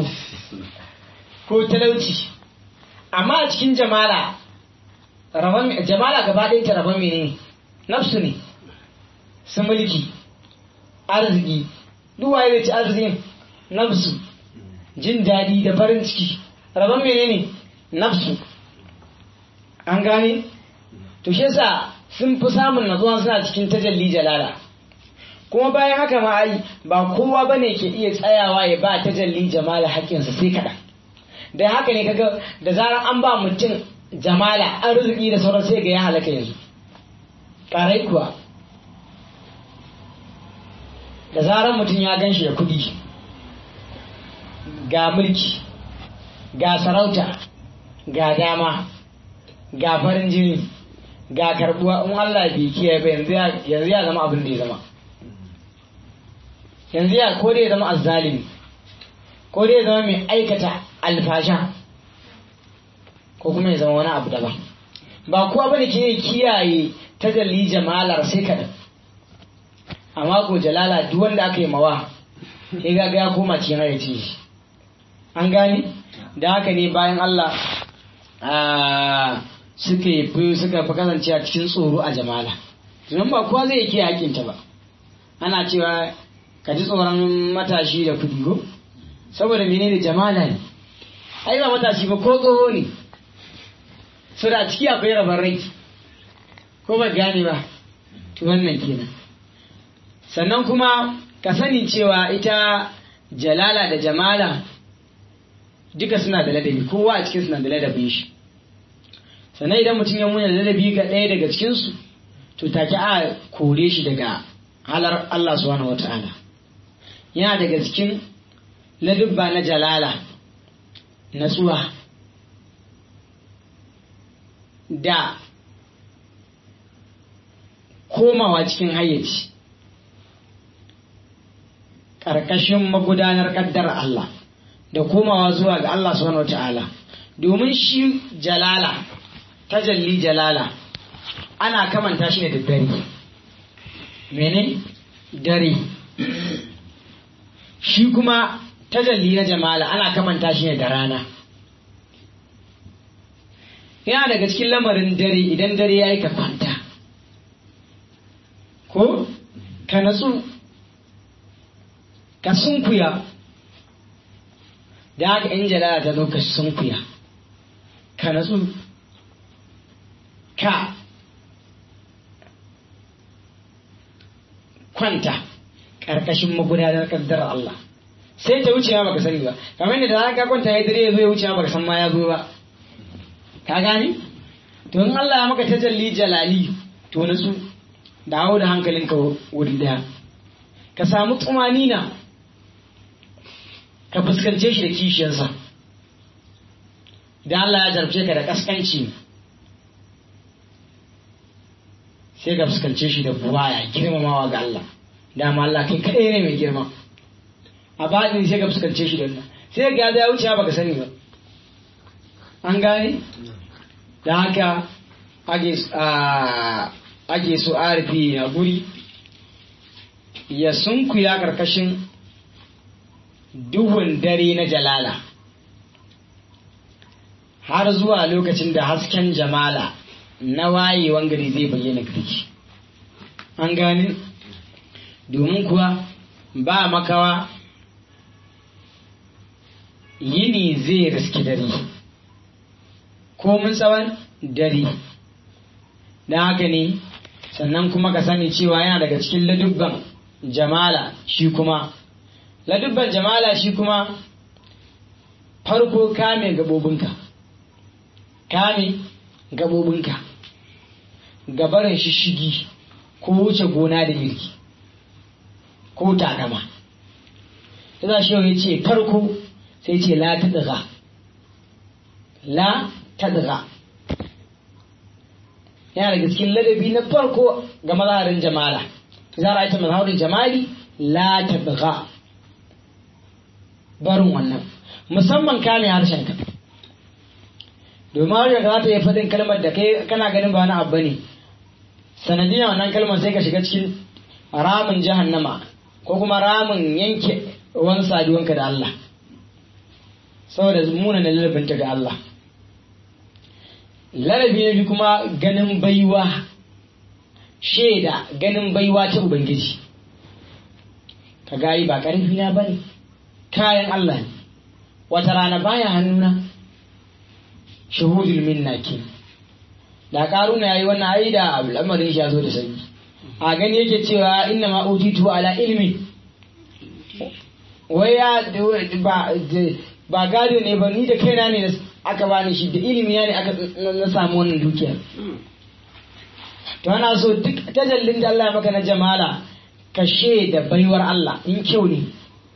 ko talauci amma a cikin jamala rabon jamala gaba ɗaya ta rabon mene nafsu ne su mulki arziki duk waye zai ci arzikin nafsu jin daɗi da farin ciki rabon mene ne nafsu an gane to shi yasa sun fi samun natsuwa suna cikin tajalli jalala kuma bayan haka ma ai ba kowa bane ke iya tsayawa ya ba tajalli jamala haƙƙinsa sai kaɗan da haka ne kaga da zarar an ba mutum jamala arziki da sauran sai ga ya halaka yanzu ƙarai kuwa da zarar mutum ya gan shi da kuɗi ga mulki ga sarauta ga dama ga farin jini ga karbuwa in Allah bai kiyaye ba yanzu ya zama abin da ya zama yanzu ya ko da ya zama azzalimi ko da ya zama mai aikata alfasha ko kuma ya zama wani abu daban ba kowa bane ke kiyaye tajalli jamalar sai kadan amma ko jalala duk wanda aka yi mawa sai ga ya koma cikin hayyaci an gani da haka ne bayan Allah suka yi suka fi kasance a cikin tsoro a jamala tunan ba kowa zai kiyaye hakinta ba ana cewa ka ji tsoron matashi da kudi ko saboda menene jamala ne ai ba matashi ba ko tsoho ne su da ciki akwai rabar rai ko ba gane ba to wannan kenan sannan kuma ka sani cewa ita jalala da jamala duka suna da ladabi kowa a cikin suna da ladabin shi sannan idan mutum ya muna ladabi ga ɗaya daga cikinsu to take a kore shi daga halar Allah subhanahu wata'ala yana daga cikin ladubba na jalala natsuwa da komawa cikin hayyaci ƙarƙashin magudanar ƙaddar Allah da komawa zuwa ga Allah subhanahu wata'ala domin shi jalala tajalli jalala ana kamanta shi ne da dare mene dare shi kuma tajalli na jamala ana kamanta shi ne da rana yana daga cikin lamarin dare idan dare ya yi ka kwanta ko ka natsu ka sunkuya da haka in jalala ta zo ka sunkuya ka natsu ka kwanta ƙarƙashin magudanar ƙaddarar Allah sai ta wuce ma baka sani ba kamar yadda da ka kwanta ya dare ya zo ya wuce ma baka san ma ya zo ba ka gani to in Allah ya maka tajalli jalali to natsu dawo da hankalinka wuri daya ka samu tsumanina ka fuskance shi da kishiyarsa idan Allah ya jarabce ka da kaskanci sai ka fuskance shi da buwaya girmamawa ga Allah dama Allah kai kadai ne mai girma a baɗin sai ka fuskance shi da wannan sai ga ya wuce ba ka sani ba an gane da haka ake so arifi a guri ya sunkuya karkashin duhun dare na jalala har zuwa lokacin da hasken jamala na wayewan gari zai bayyana kirki. An gani domin kuwa ba makawa yini zai riski dare ko mun tsawon dare. Da haka ne sannan kuma ka sani cewa yana daga cikin ladubban jamala shi kuma ladubban jamala shi kuma farko kame gabobinka kame gabobinka gabarin shishigi ko wuce gona da girki ko takama. Ina shi ya ce farko sai ce la tadgha la tadgha yana daga cikin ladabi na farko ga mazaharin jamala. Za a yi ta mazaharin jamali la tadgha barin wannan musamman kame harshenka domin harshenka za ta yi faɗin kalmar da kai kana ganin ba na abu ne sanadiyar wannan kalmar sai ka shiga cikin ramin jahannama ko kuma ramin yanke wani saduwanka da Allah saboda muna na lalabinta ga Allah. Larabi na bi kuma ganin baiwa shaida ganin baiwa ta Ubangiji ka gayi ba ƙarfi na bane kayan Allah ne wata rana baya hannuna shuhudul minna ke da karuna yayi wannan ai da lamarin shi ya zo da sanyi a gani yake cewa inna ma utitu ala ilmi waya ba ba gado ne ba ni da kaina ne aka bani shi da ilimi ne aka na samu wannan dukiyar. To ana so duk tajallin da Allah ya maka na jamala ka da baiwar Allah in kyau ne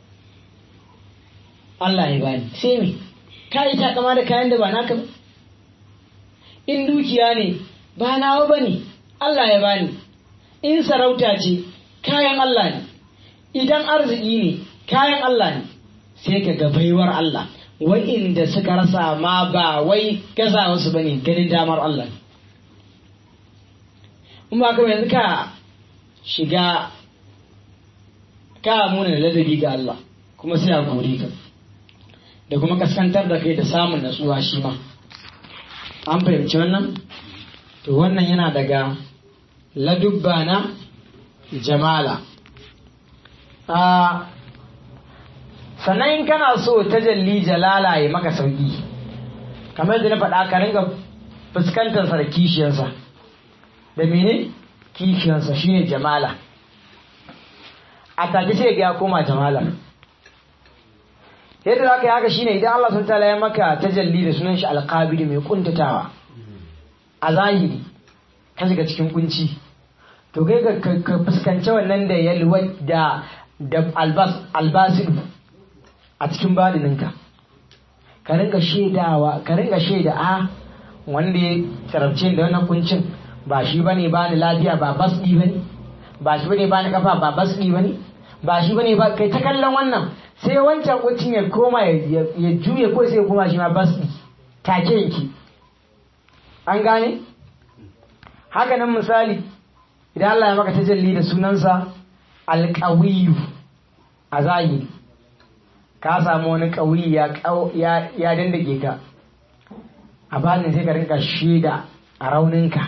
Allah ya bani sai me ka yi takama da kayan da ba naka ba in dukiya ne ba nawa bane Allah ya bani in sarauta ce kayan Allah ne idan arziki ne kayan Allah ne sai ka ga baiwar Allah wa'inda suka rasa ma ba wai gaza wasu bane ganin damar Allah ne. In ba kawai yanzu ka shiga ka muna da ladabi ga Allah kuma sai a kore ka da kuma kaskantar da kai da samun natsuwa shi ma an fahimci wannan to wannan yana daga ladubba na jamala. a sannan in kana so tajalli jalala ya maka sauki kamar da na faɗa ka ringa fuskantar sa da kishiyarsa da mene kishiyarsa shine jamala a take sai ya koma jamala. Yadda za ka yi haka shine idan Allah sun tala ya maka tajalli da sunan shi alqabir mai kuntatawa a zahiri ka shiga cikin kunci to kai ka fuskanci wannan da yalwa da da albas albasin a cikin badininka ka ringa shaidawa ka ringa shaida a wanda ya tarabce da wannan kuncin ba shi bane ba ni lafiya ba basdi bane ba shi bane ba ni kafa ba basdi bane ba shi bane ba kai ta kallon wannan sai wancan kuncin ya koma ya juye ko sai kuma shi ma basdi take yake an gane. Haka nan misali idan Allah ya maka tajalli da sunansa alqawiyu a zahiri ka samu wani ƙauyi ya ya dandake ka a banin sai ka rinka shaida a rauninka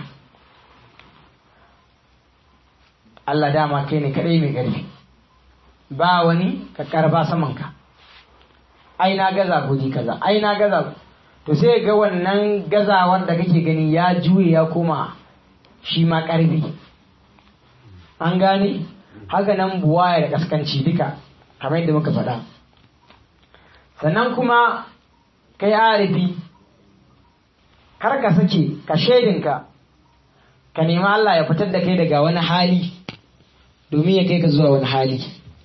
Allah dama kai ne kadai mai ƙarfi ba wani ka karba samanka ai na gaza gudi kaza ai na gaza to sai ga wannan gazawar da kake gani ya juye ya koma shi ma ƙarfi an gane. Haka nan buwaya da kaskanci duka kamar yadda muka faɗa. Sannan kuma kai arifi kar ka sake ka shaidinka ka nemi Allah ya fitar da kai daga wani hali domin ya kai ka zuwa wani hali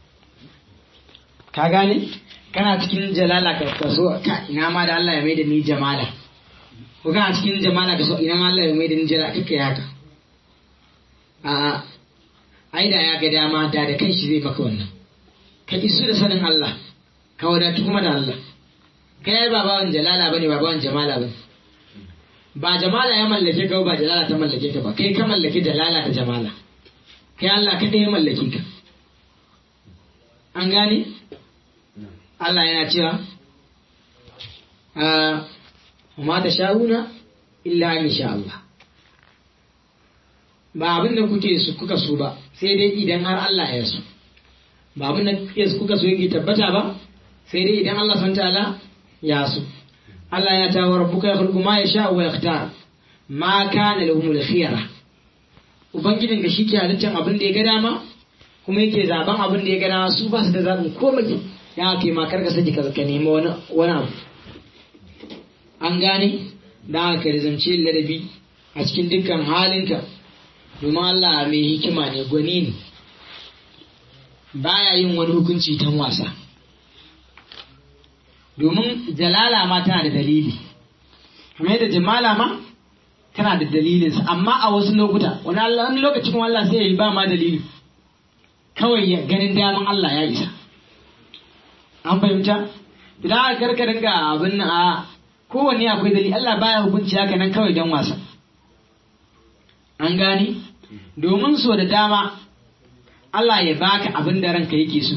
ka gane. Kana cikin jalala ka so ka ina ma da Allah ya mai da ni jamala ko kana cikin jamala ka so ina ma Allah ya mai da ni jalala kake haka a ai da ya ga dama da da kai shi zai maka wannan ka isu da sanin Allah ka wadatu kuma da Allah kai ba bawan jalala bane ba bawan jamala bane ba jamala ya mallake ka ba jalala ta mallake ka ba kai ka mallake jalala da jamala kai Allah ka ya mallake ka an gane Allah yana cewa a ma ta sha'una illa in sha Allah ba abin da kuke su kuka so ba sai dai idan har Allah ya so ba abin da kuka so yake tabbata ba sai dai idan Allah san ta'ala ya so Allah ya tawo rabbuka ya khulqu ma yasha wa yakhtar ma kana lahumul khiyara ubangijin ka shike halittar abin da ya ga dama kuma yake zaben abin da ya ga dama su ba su da zabin komai ya kai ma karka saki ka nemi wani wani abu an gane da aka rizance ladabi a cikin dukkan halinka domin Allah mai hikima ne gwani ne baya yin wani hukunci tan wasa domin jalala ma tana da dalili kamar yadda jamala ma tana da dalilinsa amma a wasu lokuta wani lokaci kuma Allah sai ya yi ba ma dalili kawai ya ganin daman Allah ya isa an fahimta idan aka karka dinga abin a kowanne akwai dalili Allah baya hukunci haka nan kawai don wasa an gane domin so da dama Allah ya baka abin da ranka yake so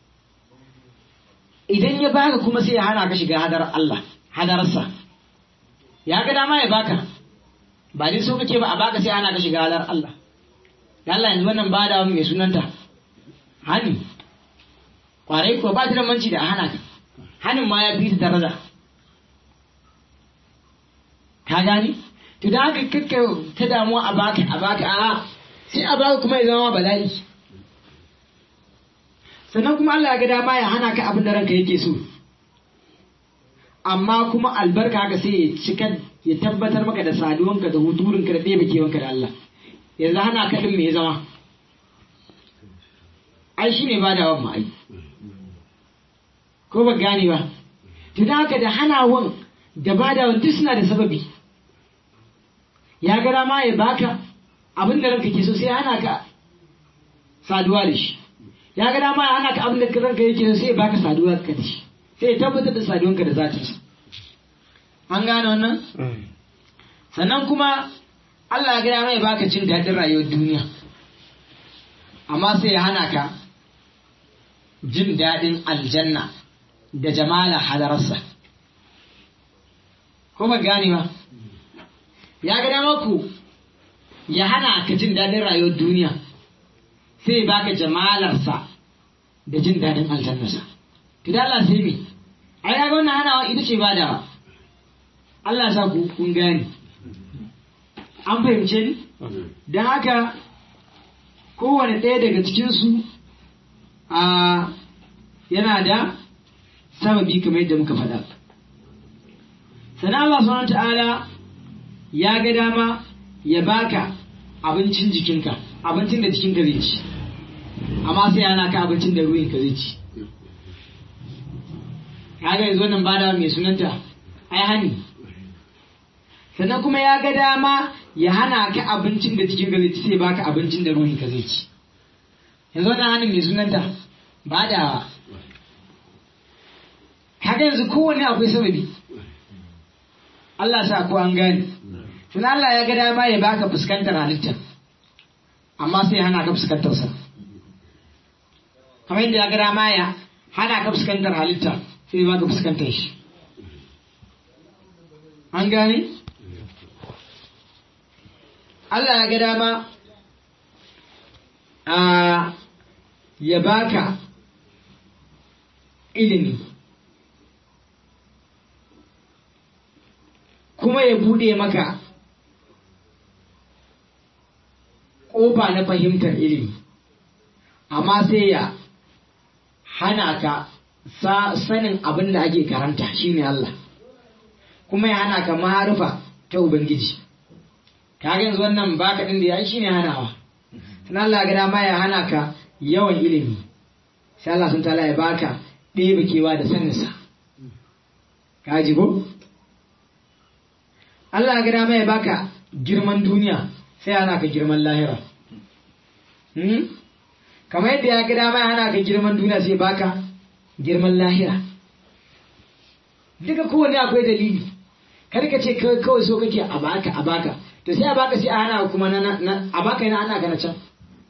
idan ya baka kuma sai ya hana ka shiga hadar Allah hadarsa ya ga dama ya baka ba dai so kake ba a baka sai hana ka shiga hadar Allah da Allah yanzu wannan ba da mai sunanta hani kwarai ko ba ta da manci da hana ka hanin ma ya fi ta daraja ka gani to da haka kakka ta damuwa a baka a baka a sai a baka kuma ya zama bala'i sannan kuma Allah ya ga dama ya hana ka abin da ranka yake so amma kuma albarka haka sai ya cika ya tabbatar maka da saduwanka da huturinka da ɗebe kewanka da Allah yanzu hana ka ɗin me ya zama ai shi ne ba da wan ma'ai ko ba gane ba to da haka da hanawan da ba da wan duk suna da sababi ya ga dama ya baka abin da ranka ke so sai hana ka saduwa da shi ya ga dama ya hana ka abin da ranka yake so sai ya baka saduwa ka da shi sai ya tabbatar da saduwanka da zatinsa an gane wannan sannan kuma Allah ya ga dama ya baka cin daɗin rayuwar duniya amma sai ya hana ka jin daɗin aljanna da jamala hadararsa ko ba gane ba ya ga dama ku ya hana ka jin daɗin rayuwar duniya sai baka jamalarsa da jin daɗin aljannarsa to da Allah sai me ai ga wannan hanawa ita ce ba da Allah sa ku kun gane an fahimce ni don haka kowane ɗaya daga cikinsu a yana da sababi kamar yadda muka faɗa sannan Allah subhanahu ta'ala ya ga dama ya baka abincin jikinka abincin da jikinka zai ci amma sai yana ka abincin da ruhinka zai ci kaga yanzu wannan bada mai sunanta ai hani sannan kuma ya ga dama ya hana ka abincin da jikinka zai ci sai baka abincin da ruhinka zai ci yanzu wannan hanin mai sunanta bada kaga yanzu kowanne akwai sababi Allah sa ko an gane tun Allah ya ga dama ya baka fuskantar halitta amma sai hana ka fuskantar sa kamar yadda ya ga dama ya hana ka fuskantar halitta sai baka fuskantar shi an gane Allah ya ga dama a ya baka ilimi kuma ya bude maka ƙofa na fahimtar ilimi amma sai ya hana ka sanin abin da ake karanta shine Allah kuma ya hana ka ma'arifa ta Ubangiji kaga yanzu wannan baka din da yayi shine hanawa sannan Allah ga dama ya hana ka yawan ilimi sai Allah sun tala ya baka ɗebe kewa da saninsa kaji ko Allah ga dama ya baka girman duniya sai hana ka girman lahira hmm? kamar yadda ya ga dama ya hana ka girman duniya sai baka girman lahira duka kowane akwai dalili kar ka ce kawai so kake a baka a baka to sai a baka sai a hana kuma na a baka yana ana ga na can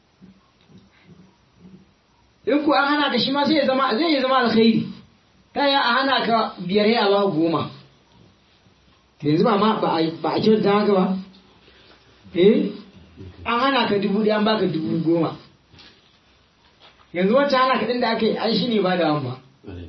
in ku an hana ka shi ma sai ya zama zai yi zama alkhairi ta ya a hana ka biyar ya ba goma yanzu ba ma ba a kyauta haka ba eh an hana ka dubu ɗaya an baka dubu goma yanzu wacce hana ka ɗin da aka yi an shi ne ba da wamba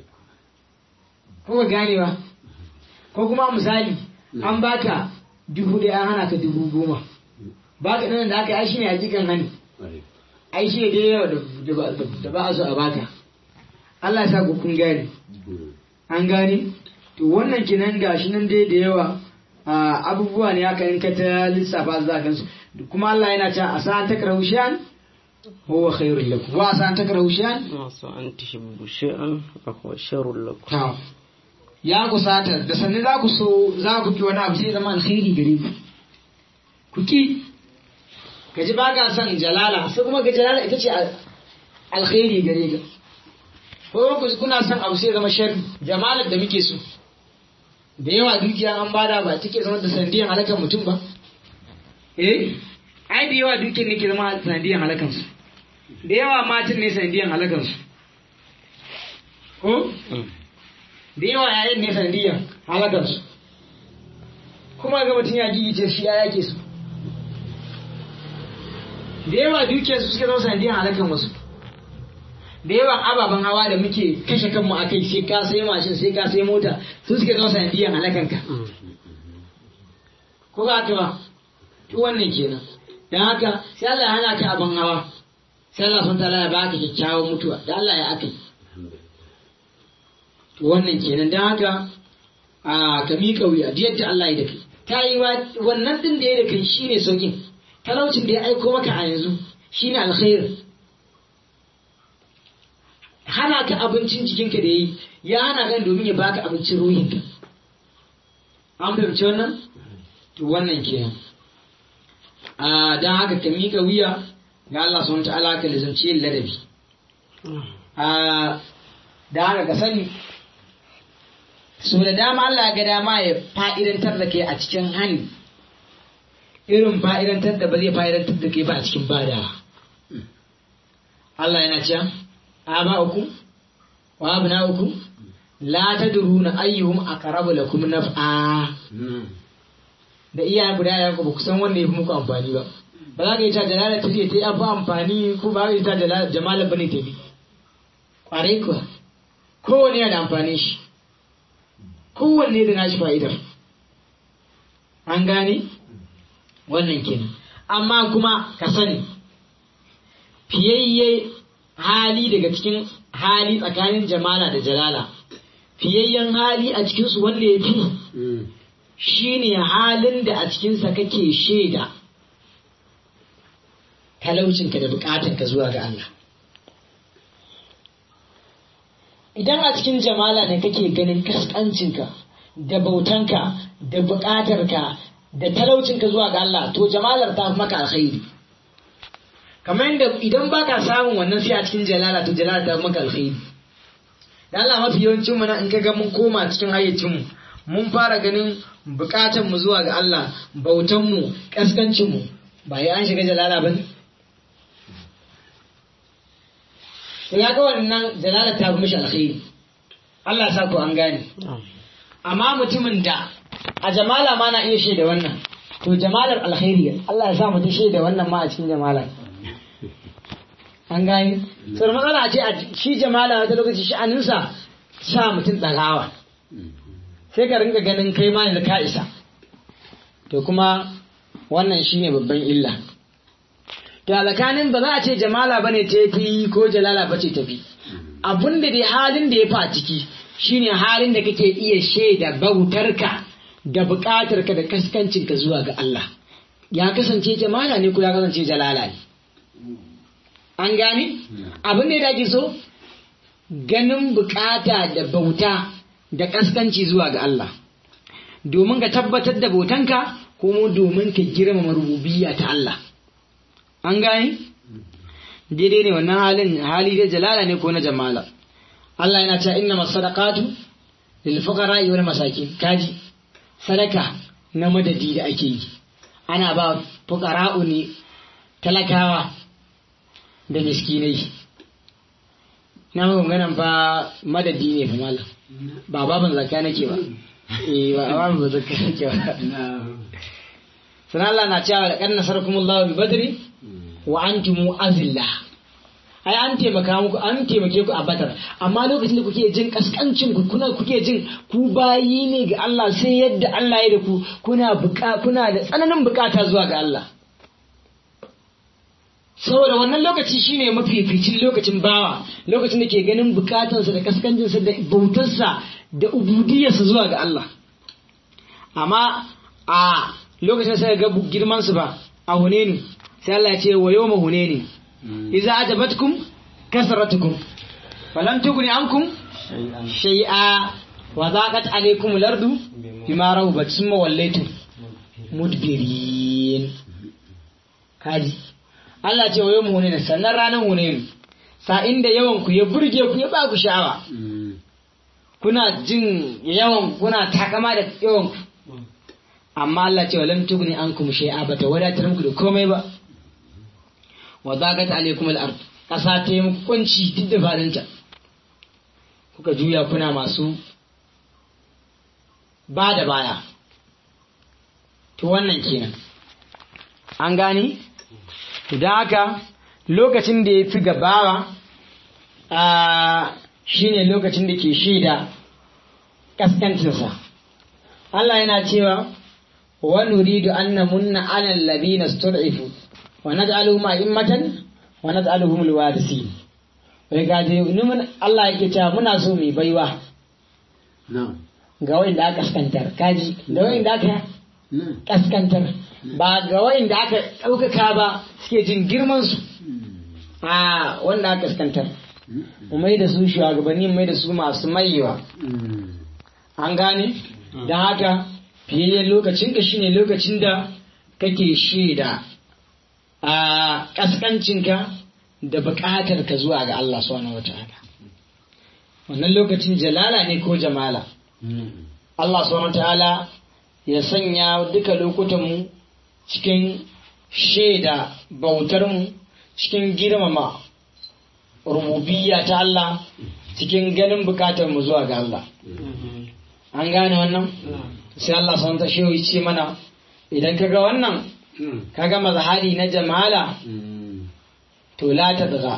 ko ba gane ba ko kuma misali an baka dubu ɗaya an hana ka dubu goma baka ɗin da aka yi an shi ne hakikan hani ai shi ne dai yawa da ba a so a baka Allah ya sa ku kun gane an gane to wannan kenan gashi nan dai da yawa abubuwa ne haka in ka ta lissafa za ka su kuma Allah yana cewa asa an takrahu shay'an huwa khairul lakum wa asa an takrahu shay'an wa asa an tuhibbu shay'an wa huwa sharrul lakum to ya ku sata da sanne za ku so za ku ki wani abu sai zama alkhairi gare ku ku ki ka ji ba ka son jalala sai kuma ga jalala ita ce alkhairi gare ka ko kuna son abu sai zama sharri jamalar da muke so da yawa dukiya an bada ba take zama da sandiyan halakan mutum ba eh ai da yawa dukiyar ne ke zama sandiyan halakan su da yawa matan ne sandiyan halakan su ko da yawa yayin ne sandiyan halakan su kuma ga mutum ya gigice shi ya yake su da yawa dukiyar su suke zama sandiyan halakan wasu da yawan ababen hawa da muke kashe kanmu a kai sai ka sai mashin sai ka sai mota su suke zama sanadiyan halakanka ko ba ta ba to wannan kenan dan haka sai Allah ya hana ka abin hawa sai Allah sun tala ya baka kyakkyawan mutuwa dan Allah ya akai to wannan kenan dan haka a ka miƙa wuya da yadda Allah ya da kai ta yi wannan din da ya da kai shine saukin talaucin da ya aiko maka a yanzu shine alkhairi hana ka abincin jikinka da yi ya hana kan domin ya baka abincin ruhinka an fahimci wannan to wannan kenan a don haka ka miƙa wuya ga Allah subhanahu ta'ala ka lizanci yin ladabi a da haka ka sani so da dama Allah ga dama ya fa'idantar da kai a cikin hani irin fa'idantar da ba zai fa'idantar da kai ba a cikin badawa Allah yana cewa آباؤكم وأبناؤكم لا تدرون أيهم أقرب لكم نفعا da iyayen guda ya ku kusan wanda ya fi muku amfani ba ba za ka yi ta jalala ta ce ta yi abu amfani ko ba ka yi ta jalala jamala bane ta bi kwarai kuwa kowanne yana da amfanin shi kowanne da nashi fa'idar an gane wannan kenan amma kuma ka sani fiyayye hali daga cikin hali tsakanin jamala da jalala fiyayyen hali a cikinsu wanda ya fi shi ne halin da a cikinsa kake shaida talaucinka da bukatanka zuwa ga Allah idan a cikin jamala ne kake ganin kaskancinka da bautanka da bukatarka da talaucinka zuwa ga Allah to jamalar ta fi maka alkhairi kamar yadda idan ba ka samun wannan sai a cikin jalala to jalala ta maka alkhairi da Allah mafi yawancin mu na in kaga mun koma cikin hayyacin mu mun fara ganin bukatun mu zuwa ga Allah bautan mu kaskancin mu ba ya an shiga jalala bane to ya ga wannan jalala ta fi mishi alkhairi Allah ya sa ku an gane amma mutumin da a jamala ma na iya shaida wannan to jamalar alkhairi Allah ya sa mu ta shaida wannan ma a cikin jamalar an gani sau matsala ce a shi jamala wata lokaci sha'aninsa sa mutum ɗagawa sai ka rinka ganin kai ma yanzu ka isa to kuma wannan shi ne babban illa to a tsakanin ba za a ce jamala ba ne ta fi ko jalala ba ce ta fi abin da dai halin da ya fa ciki shine halin da kake iya shaida bautarka da buƙatarka da kaskancinka zuwa ga Allah ya kasance jamala ne ko ya kasance jalala ne an gane abin da ya so ganin bukata da bauta da kaskanci zuwa ga Allah domin ka tabbatar da bautanka kuma domin ka girmama rububiyya ta Allah an gane daidai ne wannan halin hali da jalala ne ko na jamala Allah yana cewa inna masadaqatu lil fuqara wal masakin kaji sadaka na madadi da ake yi ana ba fuqara'u ne talakawa da miskinai na maganganan fa madadi ne fa malam ba baban zakka nake ba eh ba baban zakka nake ba sanan Allah na cewa da kan nasarakumullahu bi badri wa antum azilla ai an taimaka muku an taimake ku a badar amma lokacin da kuke jin kaskancin ku kuna kuke jin ku bayi ne ga Allah sai yadda Allah ya da ku kuna buka kuna da tsananin bukata zuwa ga Allah saboda wannan lokaci shine mafificin lokacin bawa lokacin da ke ganin bukatansa da kaskancinsa da bautarsa da ubudiyarsa zuwa ga Allah amma a lokacin sai ga girman su ba a huneni sai Allah ya ce wa yawma huneni idza ajabatkum kasratukum falam tughni ankum shay'a wa daqat alaykum al-ardu bima rahabat summa wallaytum mudbirin kaji Allah ce wa yawma huneni sannan ranan huneni sa inda yawan ku ya burge ku ya ba ku sha'awa kuna jin yawan kuna takama da yawan ku amma Allah ce walam tugni ankum shay'a bata wadatar muku da komai ba wa zaqat alaykum al-ard kasa ta yi muku kunci duk da fadinta kuka juya kuna masu ba da baya to wannan kenan an gani idan haka lokacin da ya fi gabawa a shine lokacin da ke shaida kaskancinsa Allah yana cewa ونريد أن نمن على الذين استضعفوا ونجعلهم أئمة ونجعلهم الوارثين ويقول نمن الله يكتا منا سومي بيوا ga wanda aka kaskantar kaji da wanda aka kaskantar ba ga wanda aka ɗaukaka ba suke jin girman su a wanda aka kaskantar mai da su shugabanni mai da su masu mayewa an gane don haka fiye lokacin ka shine lokacin da kake shaida a kaskancinka da buƙatar ka zuwa ga Allah subhanahu wataala wannan lokacin jalala ne ko jamala Allah subhanahu wataala ya sanya duka lokutan mu cikin shaida bautar mu cikin girmama rububiyya ta Allah cikin ganin buƙatar mu zuwa ga Allah an gane wannan sai Allah san ta shi ce mana idan kaga wannan kaga mazhari na jamala to la ta daga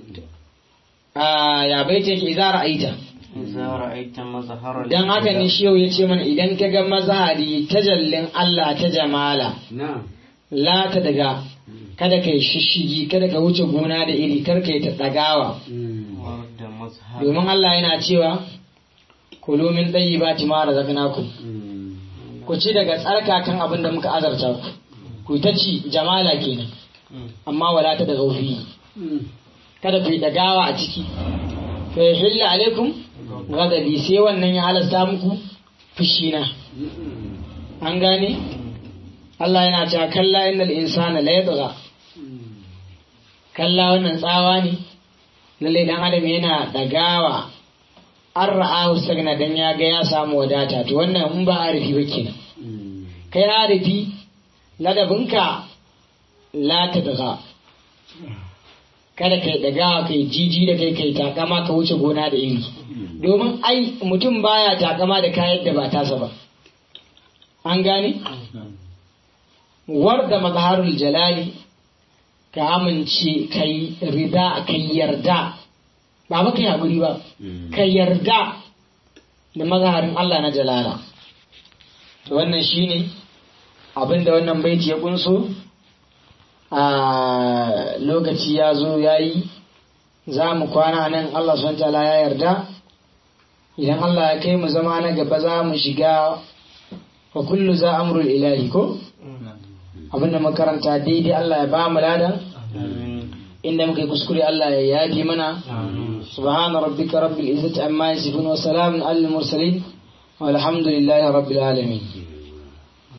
a ya baita ke idza ra'aita idza ra'aita mazhara dan haka ne shi ya ce mana idan kaga mazhari tajallin Allah ta jamala la ta daga kada kai shishigi kada ka wuce gona da iri kar kai ta dagawa domin Allah yana cewa kulu min tayyibati ma razaqnakum ku ci daga tsarkakan abin da muka azarta ku ku ta ci jamala kenan amma wala ta da gaufi kada ku yi dagawa a ciki fa yahilla alaikum ghadabi sai wannan ya halasta muku fushina an gane Allah yana cewa kalla innal insana la yatgha kalla wannan tsawa ne lalle dan adam yana dagawa an ra'ahu sagna dan ya ga ya samu wadata to wannan in ba arifi ba kenan kai arifi ladabinka la ta daga kada kai daga kai jiji da kai kai takama ka wuce gona da iri domin ai mutum baya takama da kayan da ba tasa ba an gane war da mazharul jalali ka amince kai rida kai yarda ba ba kai haƙuri ba ka yarda da mazharin Allah na jalala wannan shine abin da wannan baiti ya kunso a lokaci ya zo ya yi za mu kwana nan Allah subhanahu ta'ala ya yarda idan Allah ya kai mu zama na gaba za mu shiga wa kullu za amrul ilahi ko abin da makaranta daidai Allah ya ba mu ladan inda muka yi kuskure Allah ya yafi mana subhana rabbika rabbil izzati amma yasifun wa salamun alal mursalin walhamdulillahi rabbil alamin